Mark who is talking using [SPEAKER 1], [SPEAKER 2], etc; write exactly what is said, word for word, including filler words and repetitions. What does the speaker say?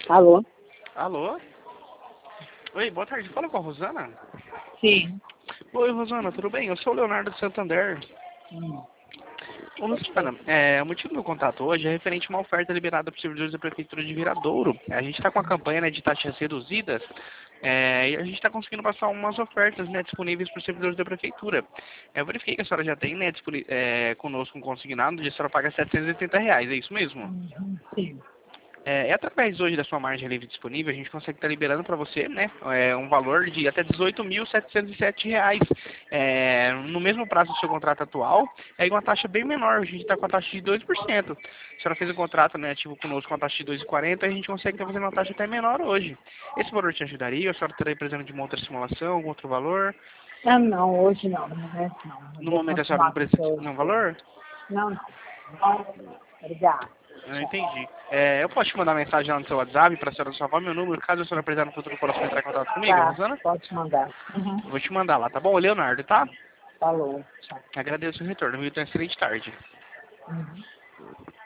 [SPEAKER 1] Alô?
[SPEAKER 2] Alô? Oi, boa tarde. Fala com a Rosana?
[SPEAKER 1] Sim.
[SPEAKER 2] Oi, Rosana, tudo bem? Eu sou o Leonardo de Santander.
[SPEAKER 1] Hum.
[SPEAKER 2] Ô, Luciana, é, o motivo do meu contato hoje é referente a uma oferta liberada para os servidores da Prefeitura de Viradouro. A gente está com a campanha, né, de taxas reduzidas, é, e a gente está conseguindo passar umas ofertas, né, disponíveis para os servidores da Prefeitura. Eu verifiquei que a senhora já tem, né, disponi- é, conosco um consignado, e a senhora paga setecentos e oitenta reais, é isso mesmo?
[SPEAKER 1] Uhum. Sim.
[SPEAKER 2] É, é através hoje da sua margem livre disponível, a gente consegue estar liberando para você, né, é, um valor de até dezoito mil setecentos e sete reais, é, no mesmo prazo do seu contrato atual, é uma taxa bem menor, a gente está com a taxa de dois por cento. A senhora fez um contrato, né, ativo conosco com a taxa de dois vírgula quarenta, a gente consegue estar fazendo uma taxa até menor hoje. Esse valor te ajudaria? A senhora estaria precisando de uma outra simulação, algum outro valor?
[SPEAKER 1] Ah, não, hoje não, no momento não. Eu
[SPEAKER 2] No
[SPEAKER 1] vou
[SPEAKER 2] momento a senhora
[SPEAKER 1] continuar
[SPEAKER 2] não
[SPEAKER 1] com o
[SPEAKER 2] precisa de
[SPEAKER 1] seu
[SPEAKER 2] nenhum
[SPEAKER 1] plano.
[SPEAKER 2] valor?
[SPEAKER 1] Não, não. Não, obrigada.
[SPEAKER 2] Eu não entendi. É, eu posso te mandar mensagem lá no seu WhatsApp para a senhora salvar meu número, caso a senhora precisar no futuro possa entrar em contato comigo,
[SPEAKER 1] Tá,
[SPEAKER 2] Rosana?
[SPEAKER 1] pode mandar. Uhum.
[SPEAKER 2] Eu vou te mandar lá, tá bom? Leonardo, tá?
[SPEAKER 1] Falou. Tchau.
[SPEAKER 2] Agradeço o retorno, viu? Tenha uma excelente tarde.
[SPEAKER 1] Uhum.